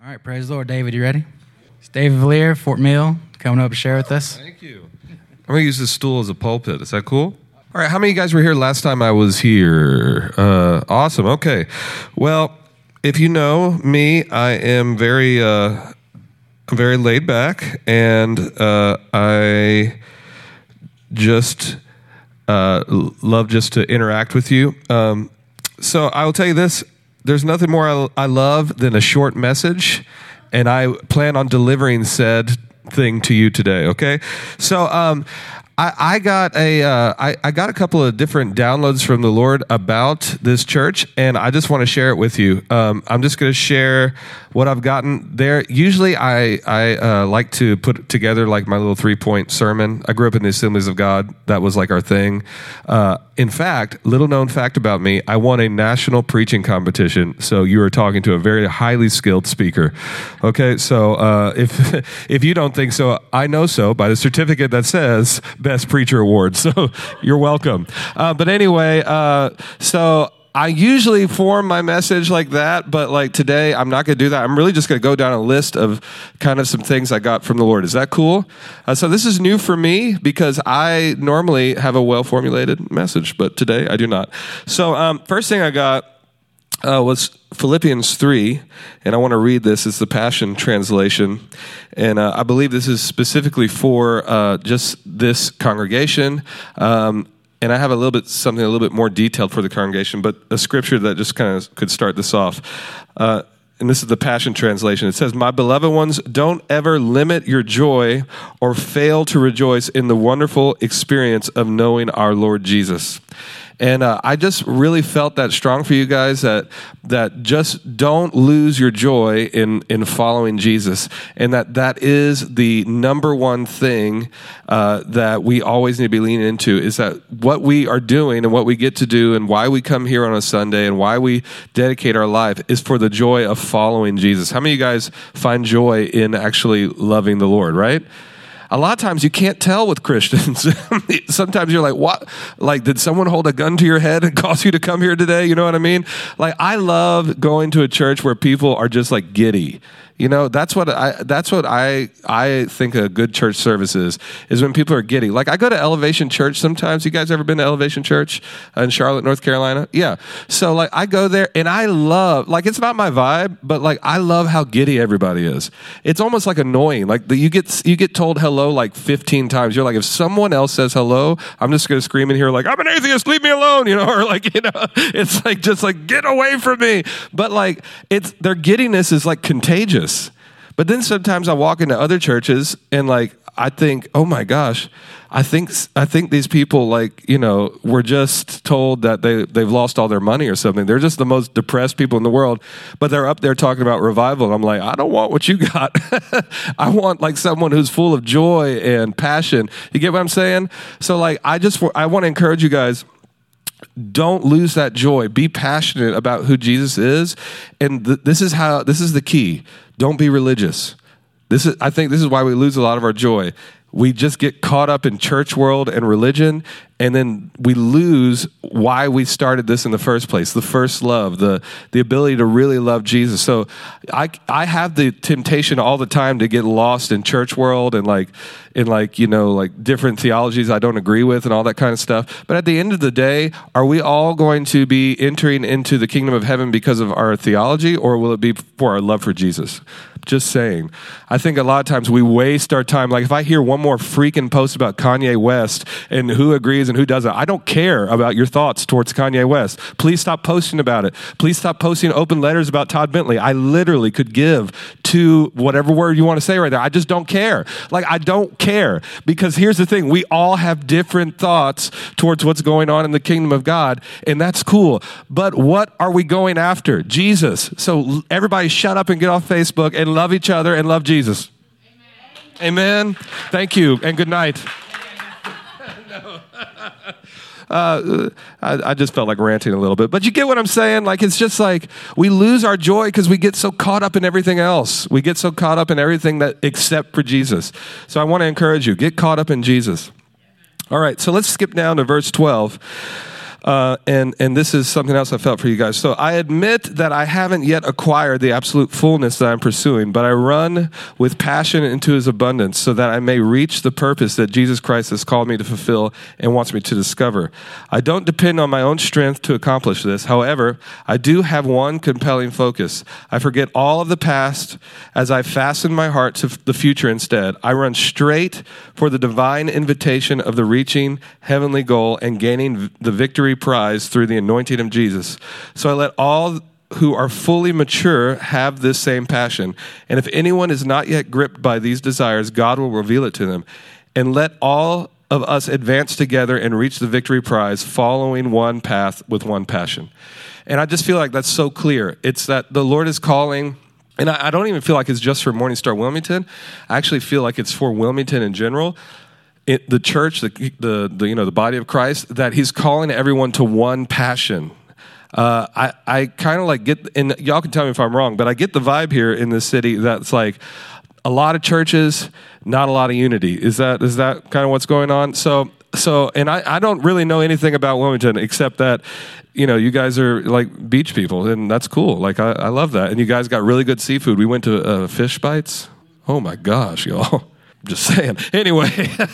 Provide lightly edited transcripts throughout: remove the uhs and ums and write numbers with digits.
All right, praise the Lord. David, you ready? It's David Valier, Fort Mill, coming up to share with us. Thank you. I'm going to use this stool as a pulpit. Is that cool? All right, how many of you guys were here last time I was here? Awesome, okay. Well, if you know me, I am very laid back, and I just love just to interact with you. So I will tell you this. There's nothing more I love than a short message, and I plan on delivering said thing to you today, okay? So I got a couple of different downloads from the Lord about this church, and I just want to share it with you. I'm just going to share what I've gotten there. Usually I like to put together like my little 3-point sermon. I grew up in the Assemblies of God. That was like our thing. In fact, little known fact about me, I won a national preaching competition. So you are talking to a very highly skilled speaker. Okay, so if you don't think so, I know so by the certificate that says Best Preacher Award. So you're welcome. But anyway, so I usually form my message like that, but like today, I'm not going to do that. I'm really just going to go down a list of kind of some things I got from the Lord. Is that cool? So this is new for me because I normally have a well-formulated message, but today I do not. So first thing I got was Philippians 3, and I want to read this. It's the Passion Translation, and I believe this is specifically for just this congregation. And I have something a little bit more detailed for the congregation, but a scripture that just kind of could start this off. And this is the Passion Translation. It says, "My beloved ones, don't ever limit your joy or fail to rejoice in the wonderful experience of knowing our Lord Jesus." And I just really felt that strong for you guys that just don't lose your joy in following Jesus, and that is the number one thing that we always need to be leaning into, is that what we are doing and what we get to do and why we come here on a Sunday and why we dedicate our life is for the joy of following Jesus. How many of you guys find joy in actually loving the Lord, right? A lot of times you can't tell with Christians. Sometimes you're like, what? Like, did someone hold a gun to your head and cause you to come here today? You know what I mean? Like, I love going to a church where people are just like giddy. You know, that's what I think a good church service is when people are giddy. Like, I go to Elevation Church sometimes. You guys ever been to Elevation Church in Charlotte, North Carolina? Yeah. So, like, I go there, and I love, like, it's not my vibe, but, like, I love how giddy everybody is. It's almost, like, annoying. Like, you get told hello, like, 15 times. You're like, if someone else says hello, I'm just going to scream in here, like, I'm an atheist, leave me alone, you know, or, like, you know, it's, like, just, like, get away from me. But, like, their giddiness is, like, contagious. But then sometimes I walk into other churches and like I think, oh my gosh, I think these people, like, you know, were just told that they've lost all their money or something. They're just the most depressed people in the world, but they're up there talking about revival. And I'm like, I don't want what you got. I want like someone who's full of joy and passion. You get what I'm saying? So like I want to encourage you guys. Don't lose that joy. Be passionate about who Jesus is. And this is the key. Don't be religious. I think this is why we lose a lot of our joy. We just get caught up in church world and religion, and then we lose why we started this in the first place, the first love, the ability to really love Jesus. So I have the temptation all the time to get lost in church world and like you know, like different theologies I don't agree with and all that kind of stuff. But at the end of the day, are we all going to be entering into the kingdom of heaven because of our theology, or will it be for our love for Jesus? Just saying. I think a lot of times we waste our time. Like if I hear one more freaking post about Kanye West and who agrees and who doesn't, I don't care about your thoughts towards Kanye West. Please stop posting about it. Please stop posting open letters about Todd Bentley. I literally could give to whatever word you want to say right there. I just don't care. Like I don't care, because here's the thing. We all have different thoughts towards what's going on in the kingdom of God, and that's cool. But what are we going after? Jesus. So everybody shut up and get off Facebook and love each other and love Jesus. Amen. Thank you, and good night. I just felt like ranting a little bit, but you get what I'm saying? Like, it's just like we lose our joy because we get so caught up in everything else. We get so caught up in everything that except for Jesus. So I want to encourage you, get caught up in Jesus. All right, so let's skip down to verse 12. And this is something else I felt for you guys. So I admit that I haven't yet acquired the absolute fullness that I'm pursuing, but I run with passion into his abundance so that I may reach the purpose that Jesus Christ has called me to fulfill and wants me to discover. I don't depend on my own strength to accomplish this. However, I do have one compelling focus. I forget all of the past as I fasten my heart to the future instead. I run straight for the divine invitation of the reaching heavenly goal and gaining the victory prize through the anointing of Jesus. So I let all who are fully mature have this same passion. And if anyone is not yet gripped by these desires, God will reveal it to them. And let all of us advance together and reach the victory prize, following one path with one passion. And I just feel like that's so clear. It's that the Lord is calling. And I don't even feel like it's just for Morning Star Wilmington. I actually feel like it's for Wilmington in general. The church, the body of Christ, that he's calling everyone to one passion. I kind of like get, and y'all can tell me if I'm wrong, but I get the vibe here in this city that's like a lot of churches, not a lot of unity. Is that kind of what's going on? So, and I don't really know anything about Wilmington except that, you guys are like beach people, and that's cool. Like I love that, and you guys got really good seafood. We went to Fish Bites. Oh my gosh, y'all. Just saying. Anyway,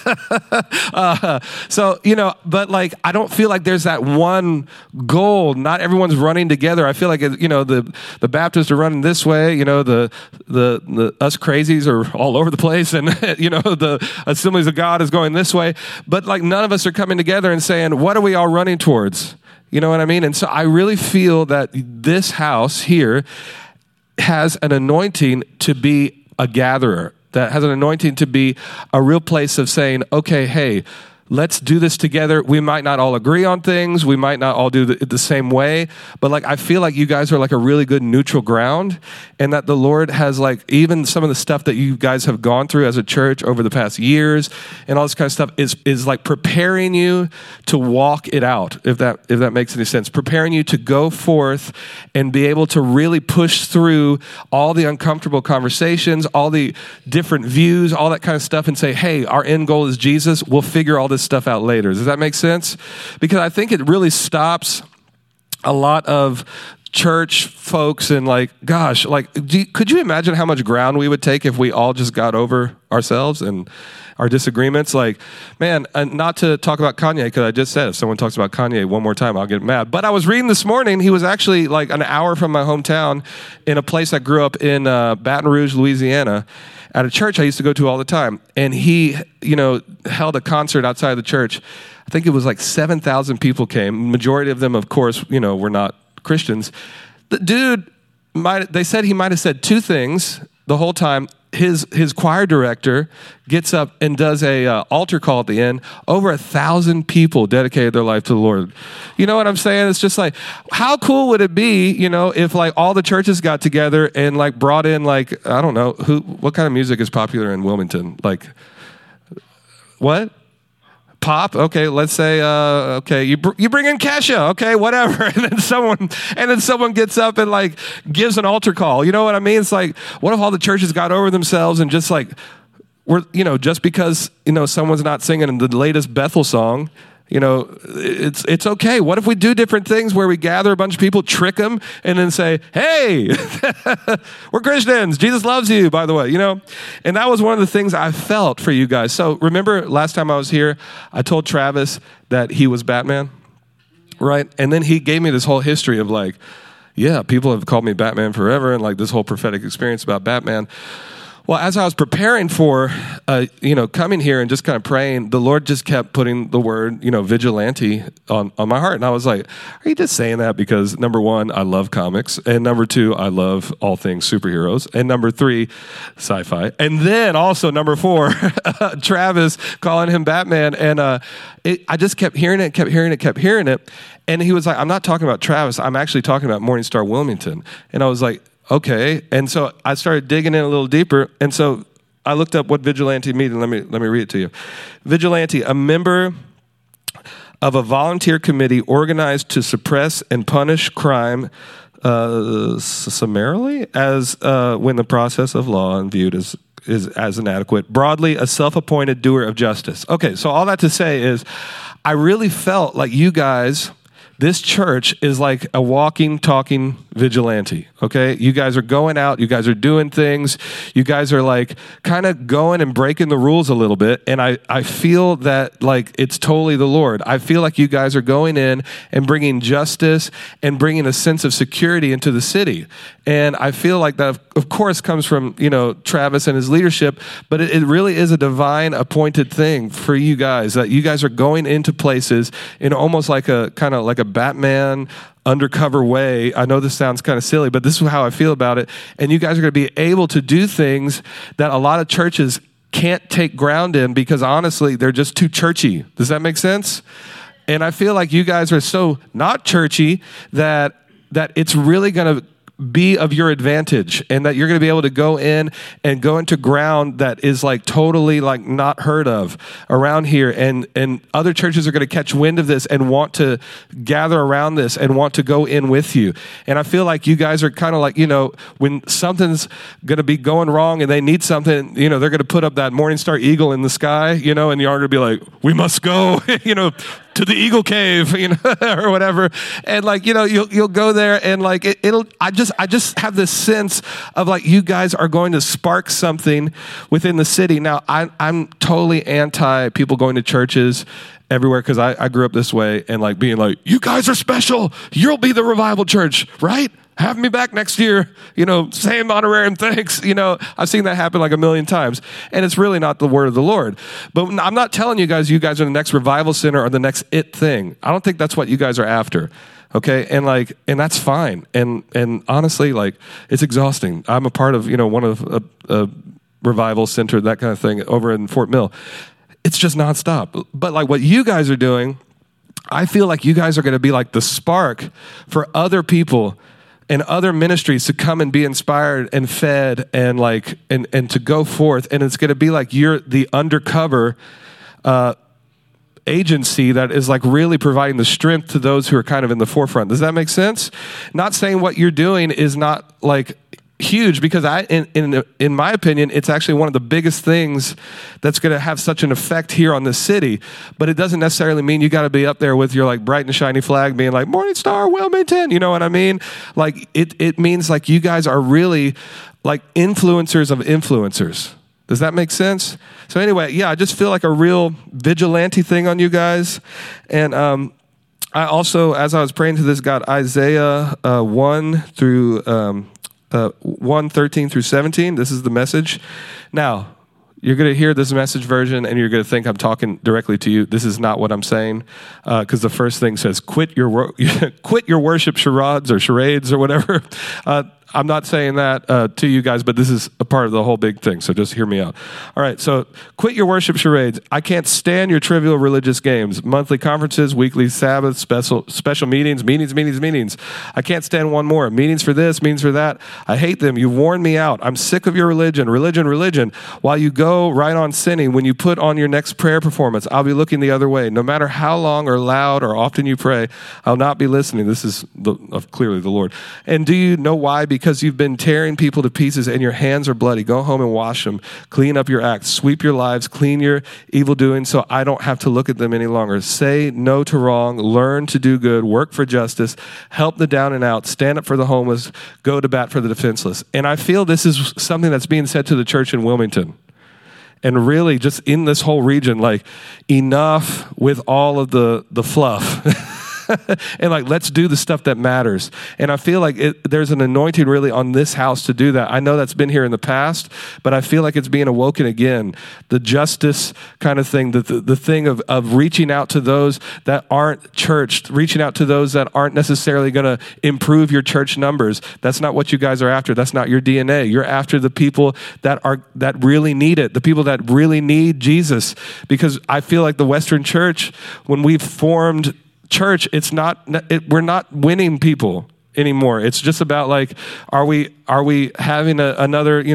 but like, I don't feel like there's that one goal. Not everyone's running together. I feel like, the Baptists are running this way, the us crazies are all over the place, and, the Assemblies of God is going this way. But like, none of us are coming together and saying, what are we all running towards? You know what I mean? And so I really feel that this house here has an anointing to be a gatherer, that has an anointing to be a real place of saying, okay, hey, let's do this together. We might not all agree on things. We might not all do it the same way. But like, I feel like you guys are like a really good neutral ground, and that the Lord has like, even some of the stuff that you guys have gone through as a church over the past years and all this kind of stuff is like preparing you to walk it out, if that makes any sense. Preparing you to go forth and be able to really push through all the uncomfortable conversations, all the different views, all that kind of stuff, and say, hey, our end goal is Jesus. We'll figure all this stuff out later. Does that make sense? Because I think it really stops a lot of church folks and like, gosh, like, could you imagine how much ground we would take if we all just got over ourselves and our disagreements? Like, man, not to talk about Kanye, because I just said if someone talks about Kanye one more time, I'll get mad. But I was reading this morning, he was actually like an hour from my hometown in a place I grew up in, Baton Rouge, Louisiana, at a church I used to go to all the time. And he, held a concert outside the church. I think it was like 7,000 people came. Majority of them, of course, were not Christians. The dude, they said he might have said two things the whole time. His choir director gets up and does a altar call at the end. Over 1,000 people dedicated their life to the Lord. You know what I'm saying? It's just like, how cool would it be, if like all the churches got together and like brought in like, I don't know, what kind of music is popular in Wilmington? Like, what? Pop, okay, let's say, okay, you bring in Kesha, okay, whatever, and then someone gets up and like gives an altar call. You know what I mean? It's like, what if all the churches got over themselves and just like, just because someone's not singing the latest Bethel song, it's okay. What if we do different things where we gather a bunch of people, trick them, and then say, hey, we're Christians. Jesus loves you, by the way, And that was one of the things I felt for you guys. So remember last time I was here, I told Travis that he was Batman, right? And then he gave me this whole history of like, yeah, people have called me Batman forever, and like this whole prophetic experience about Batman. Well, as I was preparing for, coming here and just kind of praying, the Lord just kept putting the word, vigilante on my heart. And I was like, are you just saying that because, number one, I love comics, and number two, I love all things superheroes, and number three, sci-fi, and then also number four, Travis calling him Batman. And I just kept hearing it. And he was like, I'm not talking about Travis. I'm actually talking about Morning Star Wilmington. And I was like, okay. And so I started digging in a little deeper. And so I looked up what vigilante means, and let me read it to you. Vigilante, a member of a volunteer committee organized to suppress and punish crime summarily as when the process of law and viewed as inadequate. Broadly, a self-appointed doer of justice. Okay, so all that to say is I really felt like you guys this church is like a walking, talking vigilante, okay? You guys are going out, you guys are doing things, you guys are like kind of going and breaking the rules a little bit, and I feel that like it's totally the Lord. I feel like you guys are going in and bringing justice and bringing a sense of security into the city. And I feel like that, of course, comes from, Travis and his leadership, but it really is a divine appointed thing for you guys, that you guys are going into places in almost like a kind of like a Batman undercover way. I know this sounds kind of silly, but this is how I feel about it. And you guys are going to be able to do things that a lot of churches can't take ground in because honestly, they're just too churchy. Does that make sense? And I feel like you guys are so not churchy that it's really going to be of your advantage, and that you're going to be able to go in and go into ground that is like totally like not heard of around here, and other churches are going to catch wind of this and want to gather around this and want to go in with you. And I feel like you guys are kind of like, when something's going to be going wrong and they need something, they're going to put up that Morning Star Eagle in the sky, and you're going to be like, we must go, to the Eagle Cave, or whatever. And like, you'll go there and like, I just have this sense of like, you guys are going to spark something within the city. Now I'm totally anti people going to churches everywhere, because I grew up this way, and like being like, you guys are special. You'll be the revival church, right? Have me back next year, same honorarium, thanks. I've seen that happen like a million times, and it's really not the word of the Lord. But I'm not telling you guys are the next revival center or the next it thing. I don't think that's what you guys are after. Okay. And that's fine. And honestly, like, it's exhausting. I'm a part of, one of a revival center, that kind of thing over in Fort Mill. It's just nonstop. But like what you guys are doing, I feel like you guys are going to be like the spark for other people and other ministries to come and be inspired and fed and like, and to go forth. And it's going to be like you're the undercover agency that is like really providing the strength to those who are kind of in the forefront. Does that make sense? Not saying what you're doing is not like huge, because in my opinion, it's actually one of the biggest things that's going to have such an effect here on the city. But it doesn't necessarily mean you got to be up there with your like bright and shiny flag being like Morning Star, Wilmington. You know what I mean? Like it means like you guys are really like influencers of influencers. Does that make sense? So anyway, yeah, I just feel like a real vigilante thing on you guys. And I also, as I was praying to this, got Isaiah 1:13 through 17. This is the Message. Now, you're going to hear this Message version, and you're going to think I'm talking directly to you. This is not what I'm saying, because the first thing says, quit your worship charades or whatever. I'm not saying that to you guys, but this is a part of the whole big thing, so just hear me out. All right, so quit your worship charades. I can't stand your trivial religious games, monthly conferences, weekly Sabbaths, special meetings. I can't stand one more. Meetings for this, meetings for that. I hate them. You've worn me out. I'm sick of your religion. While you go right on sinning, when you put on your next prayer performance, I'll be looking the other way. No matter how long or loud or often you pray, I'll not be listening. This is clearly the Lord. And do you know why? Because you've been tearing people to pieces and your hands are bloody. Go home and wash them. Clean up your acts. Sweep your lives. Clean your evil doing so I don't have to look at them any longer. Say no to wrong. Learn to do good. Work for justice. Help the down and out. Stand up for the homeless. Go to bat for the defenseless. And I feel this is something that's being said to the church in Wilmington. And really just in this whole region, like enough with all of the fluff. And like, let's do the stuff that matters. And I feel like there's an anointing really on this house to do that. I know that's been here in the past, but I feel like it's being awoken again. The justice kind of thing, the thing of reaching out to those that aren't churched, reaching out to those that aren't necessarily going to improve your church numbers. That's not what you guys are after. That's not your DNA. You're after the people that really need it, the people that really need Jesus. Because I feel like the Western church, when we've formed church, we're not winning people anymore. It's just about like, are we having another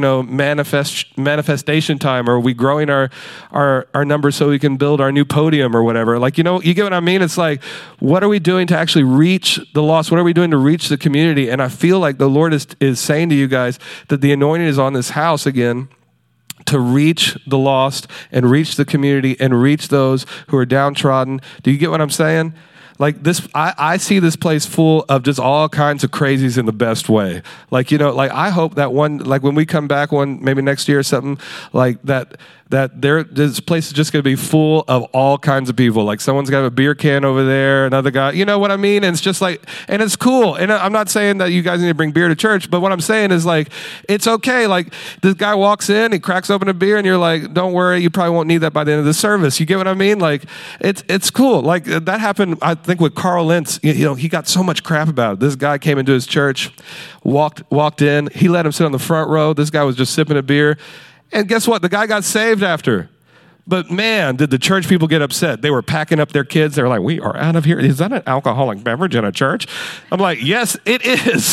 manifestation time, or are we growing our numbers so we can build our new podium or whatever? Like, you get what I mean? It's like, what are we doing to actually reach the lost? What are we doing to reach the community? And I feel like the Lord is saying to you guys that the anointing is on this house again, to reach the lost and reach the community and reach those who are downtrodden. Do you get what I'm saying? Like this, I see this place full of just all kinds of crazies in the best way. Like, like I hope that like when we come back maybe next year or something, like this place is just going to be full of all kinds of people. Like someone's got a beer can over there, another guy, you know what I mean? And it's just like, and it's cool. And I'm not saying that you guys need to bring beer to church, but what I'm saying is like, it's okay. Like this guy walks in, he cracks open a beer and you're like, don't worry, you probably won't need that by the end of the service. You get what I mean? Like it's cool. Like that happened, I think with Carl Lentz, he got so much crap about it. This guy came into his church, walked in, he let him sit on the front row. This guy was just sipping a beer. And guess what? The guy got saved after. But man, did the church people get upset. They were packing up their kids. They were like, we are out of here. Is that an alcoholic beverage in a church? I'm like, yes, it is.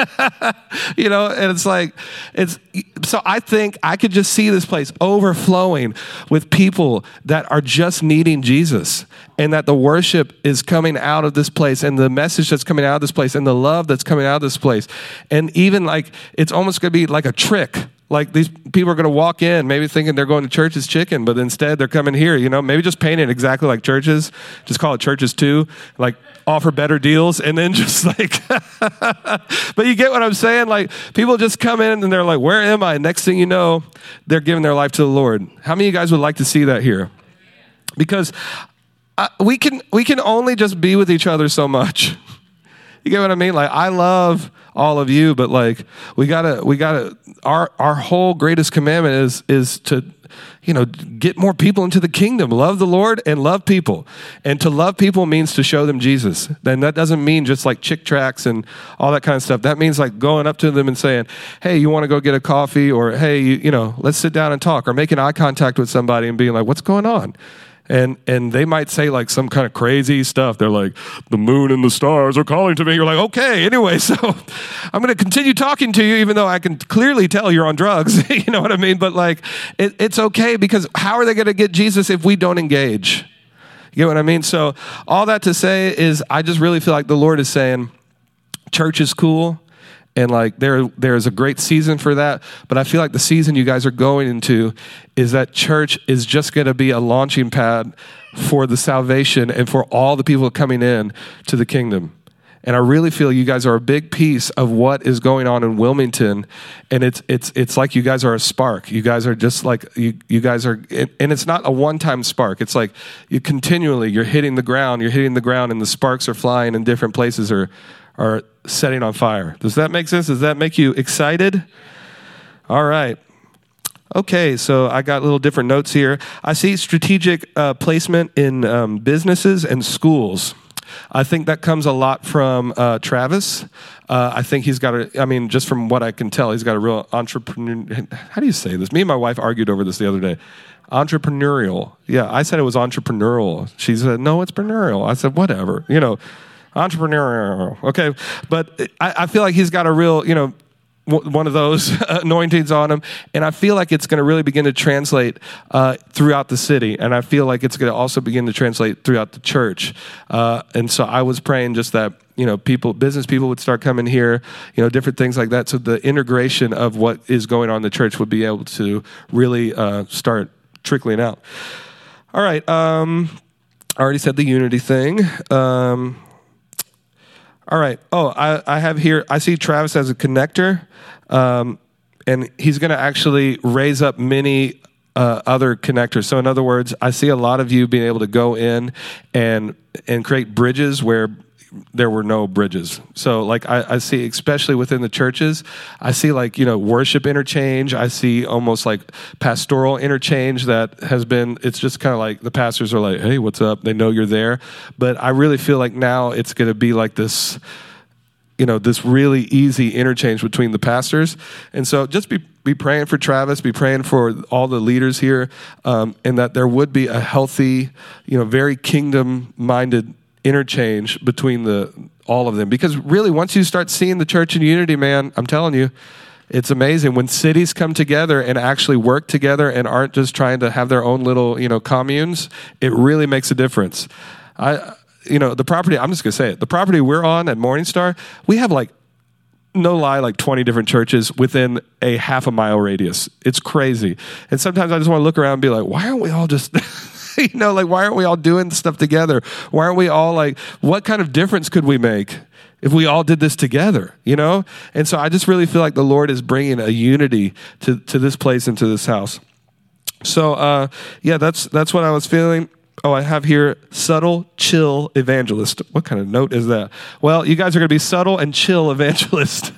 And it's like, so I think I could just see this place overflowing with people that are just needing Jesus, and that the worship is coming out of this place, and the message that's coming out of this place, and the love that's coming out of this place. And even like, it's almost going to be like a trick. Like these people are going to walk in maybe thinking they're going to Church's Chicken, but instead they're coming here, maybe just paint it exactly like Church's, just call it Church's 2, like offer better deals, and then just like, but you get what I'm saying? Like people just come in and they're like, where am I? Next thing you know, they're giving their life to the Lord. How many of you guys would like to see that here? Because we can only just be with each other so much. You get what I mean? Like I love all of you, but like we gotta our whole greatest commandment is to get more people into the kingdom. Love the Lord and love people. And to love people means to show them Jesus. Then that doesn't mean just like chick tracts and all that kind of stuff. That means like going up to them and saying, hey, you want to go get a coffee? Or hey, let's sit down and talk. Or making eye contact with somebody and being like, what's going on? And they might say like some kind of crazy stuff. They're like, the moon and the stars are calling to me. You're like, okay, anyway, so I'm going to continue talking to you even though I can clearly tell you're on drugs. You know what I mean? But like, it's okay, because how are they going to get Jesus if we don't engage? You get what I mean? So all that to say is I just really feel like the Lord is saying church is cool. And like there's a great season for that. But I feel like the season you guys are going into is that church is just going to be a launching pad for the salvation and for all the people coming in to the kingdom. And I really feel you guys are a big piece of what is going on in Wilmington. And it's like you guys are a spark. You guys are just like, you guys are, and it's not a one-time spark. It's like you're hitting the ground, and the sparks are flying in different places are setting on fire. Does that make sense? Does that make you excited? All right. Okay, so I got little different notes here. I see strategic placement in businesses and schools. I think that comes a lot from Travis. I think he's got just from what I can tell, he's got a real entrepreneur. How do you say this? Me and my wife argued over this the other day. Entrepreneurial. Yeah, I said it was entrepreneurial. She said, no, it's preneurial. I said, whatever. Entrepreneurial. Okay. But I feel like he's got a real, one of those anointings on him. And I feel like it's going to really begin to translate throughout the city. And I feel like it's going to also begin to translate throughout the church. And so I was praying just that, business people would start coming here, different things like that. So the integration of what is going on in the church would be able to really start trickling out. All right. I already said the unity thing. All right. Oh, I have here, I see Travis as a connector, and he's going to actually raise up many other connectors. So in other words, I see a lot of you being able to go in and create bridges where there were no bridges. So like I see, especially within the churches, I see like, worship interchange. I see almost like pastoral interchange that has been, it's just kind of like the pastors are like, hey, what's up? They know you're there. But I really feel like now it's going to be like this, this really easy interchange between the pastors. And so just be praying for Travis, be praying for all the leaders here, and that there would be a healthy, very kingdom-minded interchange between all of them. Because really, once you start seeing the church in unity, man, I'm telling you, it's amazing. When cities come together and actually work together and aren't just trying to have their own little, communes, it really makes a difference. The property, I'm just going to say it, the property we're on at Morningstar, we have like 20 different churches within a half a mile radius. It's crazy. And sometimes I just want to look around and be like, why aren't we all just Like, why aren't we all doing stuff together? Why aren't we all like, what kind of difference could we make if we all did this together, And so I just really feel like the Lord is bringing a unity to this place and to this house. So, that's what I was feeling. Oh, I have here subtle, chill evangelist. What kind of note is that? Well, you guys are going to be subtle and chill evangelist.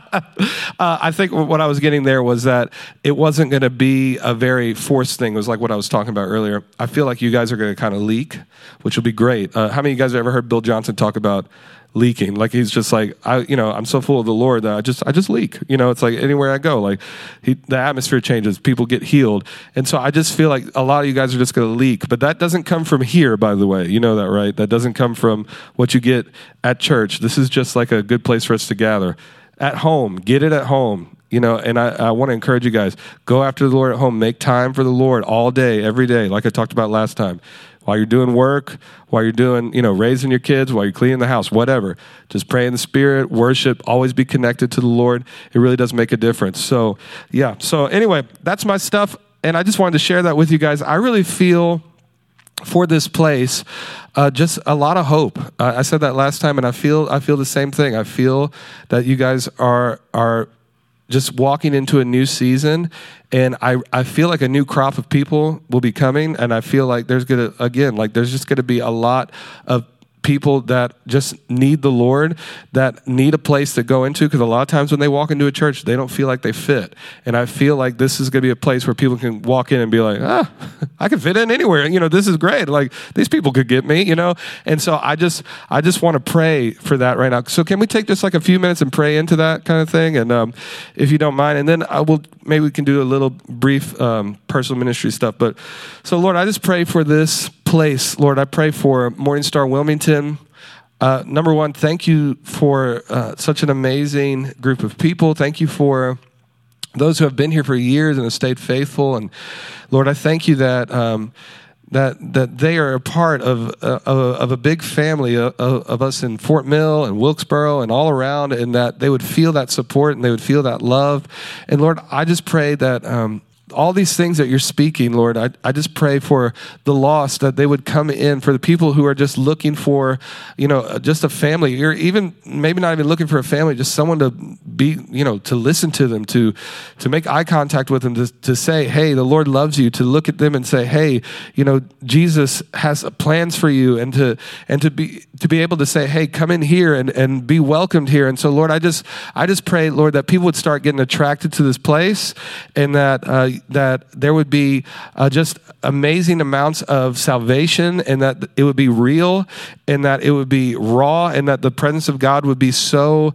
I think what I was getting there was that it wasn't going to be a very forced thing. It was like what I was talking about earlier. I feel like you guys are going to kind of leak, which will be great. How many of you guys have ever heard Bill Johnson talk about leaking? Like, he's just like, I'm so full of the Lord that I just leak. It's like anywhere I go, like the atmosphere changes, people get healed. And so I just feel like a lot of you guys are just going to leak, but that doesn't come from here, by the way. You know that, right? That doesn't come from what you get at church. This is just like a good place for us to gather. At home, get it at home. And I want to encourage you guys, go after the Lord at home, make time for the Lord all day, every day, like I talked about last time. While you're doing work, while you're doing, raising your kids, while you're cleaning the house, whatever. Just pray in the Spirit, worship, always be connected to the Lord. It really does make a difference. So, yeah. So anyway, that's my stuff. And I just wanted to share that with you guys. I really feel for this place, just a lot of hope. I said that last time, and I feel the same thing. I feel that you guys are just walking into a new season, and I feel like a new crop of people will be coming, and I feel like there's just gonna be a lot of people that just need the Lord, that need a place to go into, because a lot of times when they walk into a church, they don't feel like they fit. And I feel like this is going to be a place where people can walk in and be like, I can fit in anywhere. This is great. Like, these people could get me, And so I just want to pray for that right now. So can we take just like a few minutes and pray into that kind of thing? And if you don't mind, and then maybe we can do a little brief personal ministry stuff. But so Lord, I just pray for this place. Lord, I pray for Morning Star Wilmington. Number one, thank you for such an amazing group of people. Thank you for those who have been here for years and have stayed faithful. And Lord, I thank you that that they are a part of a big family of us in Fort Mill and Wilkesboro and all around, and that they would feel that support and they would feel that love. And Lord, I just pray that all these things that you're speaking, Lord, I just pray for the lost, that they would come in, for the people who are just looking for, just a family. You're even maybe not even looking for a family, just someone to be, to listen to them, to make eye contact with them, to say, hey, the Lord loves you, to look at them and say, hey, Jesus has plans for you, and to be able to say, hey, come in here and be welcomed here. And so, Lord, I just pray, Lord, that people would start getting attracted to this place, and that there would be just amazing amounts of salvation, and that it would be real, and that it would be raw, and that the presence of God would be so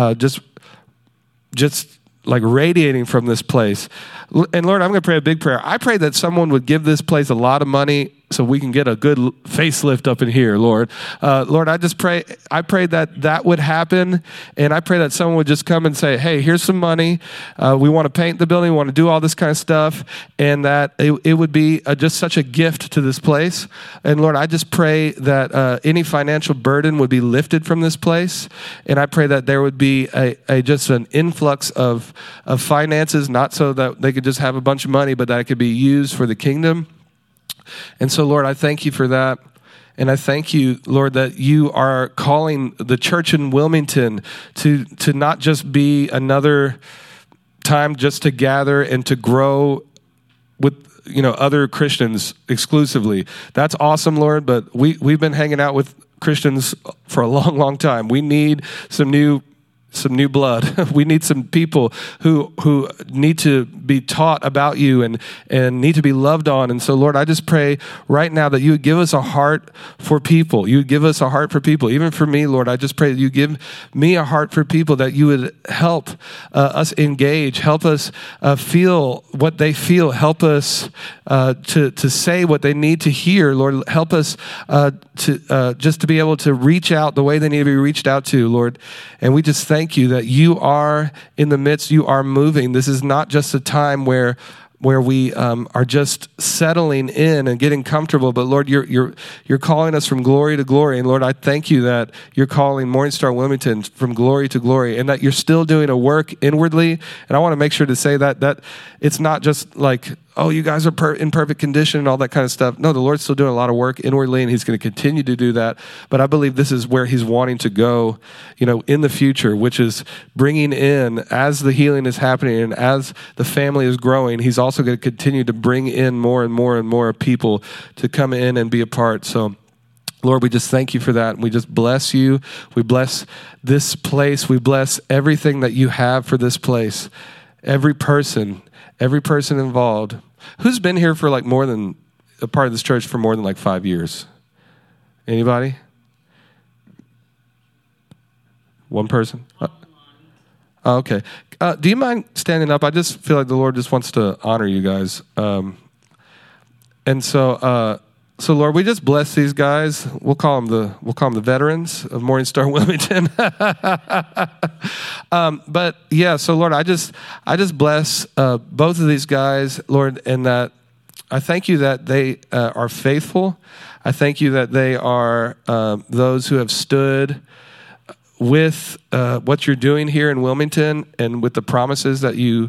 just like radiating from this place. And Lord, I'm going to pray a big prayer. I pray that someone would give this place a lot of money so we can get a good facelift up in here, Lord. Lord, I pray that would happen, and I pray that someone would just come and say, hey, here's some money. We want to paint the building. We want to do all this kind of stuff, and that it would be just such a gift to this place. And Lord, I just pray that any financial burden would be lifted from this place, and I pray that there would be just an influx of finances, not so that they could just have a bunch of money, but that it could be used for the kingdom. And so, Lord, I thank you for that. And I thank you, Lord, that you are calling the church in Wilmington to not just be another time just to gather and to grow with other Christians exclusively. That's awesome, Lord, but we've been hanging out with Christians for a long, long time. We need some new blood. We need some people who need to be taught about you and need to be loved on. And so, Lord, I just pray right now that you would give us a heart for people. You would give us a heart for people. Even for me, Lord, I just pray that you give me a heart for people, that you would help us engage, help us feel what they feel, help us to say what they need to hear. Lord, help us to be able to reach out the way they need to be reached out to, Lord. And we just thank you that you are in the midst, you are moving. This is not just a time where we are just settling in and getting comfortable, but Lord, you're calling us from glory to glory. And Lord, I thank you that you're calling Morning Star Wilmington from glory to glory, and that you're still doing a work inwardly. And I want to make sure to say that it's not just like oh, you guys are in perfect condition and all that kind of stuff. No, the Lord's still doing a lot of work inwardly, and he's going to continue to do that. But I believe this is where he's wanting to go, in the future, which is bringing in, as the healing is happening and as the family is growing, he's also going to continue to bring in more and more and more people to come in and be a part. So, Lord, we just thank you for that. We just bless you. We bless this place. We bless everything that you have for this place. Every person involved. Who's been here for more than a part of this church for more than 5 years? Anybody? One person? Oh, okay. Do you mind standing up? I just feel like the Lord just wants to honor you guys. So Lord, we just bless these guys. We'll call them the veterans of Morning Star Wilmington. But yeah, so Lord, I just bless both of these guys, Lord, and that I thank you that they are faithful. I thank you that they are those who have stood with what you're doing here in Wilmington and with the promises that you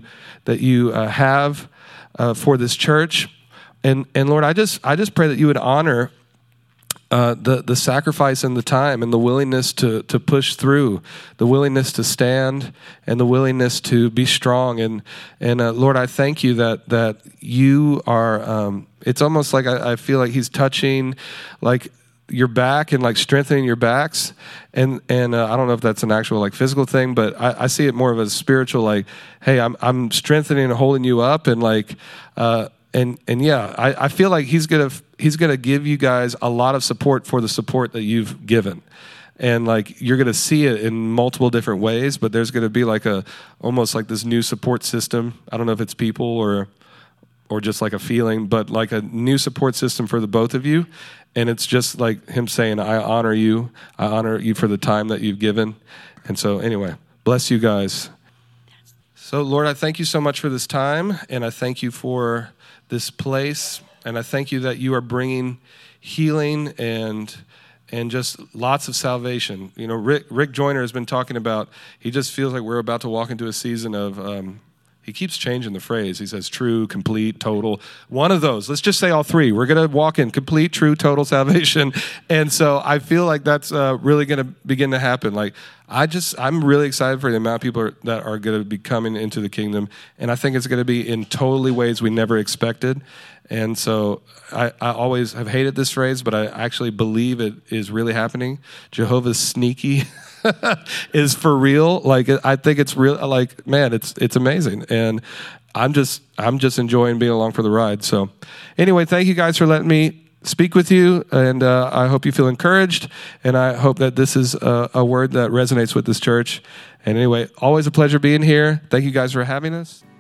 have for this church. And Lord, I just pray that you would honor the sacrifice and the time and the willingness to push through, the willingness to stand and the willingness to be strong. And Lord, I thank you that you are. It's almost like I feel like he's touching your back and strengthening your backs. And I don't know if that's an actual physical thing, but I see it more of a spiritual hey, I'm strengthening and holding you up and yeah, I feel like he's gonna give you guys a lot of support for the support that you've given, and you're gonna see it in multiple different ways. But there's gonna be almost this new support system. I don't know if it's people or just a feeling, but a new support system for the both of you. And it's just him saying, I honor you for the time that you've given. And so anyway, bless you guys. So Lord, I thank you so much for this time, and I thank you for this place, and I thank you that you are bringing healing and just lots of salvation. Rick Joyner has been talking about, he just feels like we're about to walk into a season of, he keeps changing the phrase. He says true, complete, total. One of those. Let's just say all three. We're going to walk in complete, true, total salvation. And so I feel like that's really going to begin to happen. I'm really excited for the amount of people that are going to be coming into the kingdom. And I think it's going to be in totally ways we never expected. And so I always have hated this phrase, but I actually believe it is really happening. Jehovah's sneaky is for real. I think it's real. Man, it's amazing. And I'm just enjoying being along for the ride. So anyway, thank you guys for letting me speak with you. And I hope you feel encouraged. And I hope that this is a word that resonates with this church. And anyway, always a pleasure being here. Thank you guys for having us.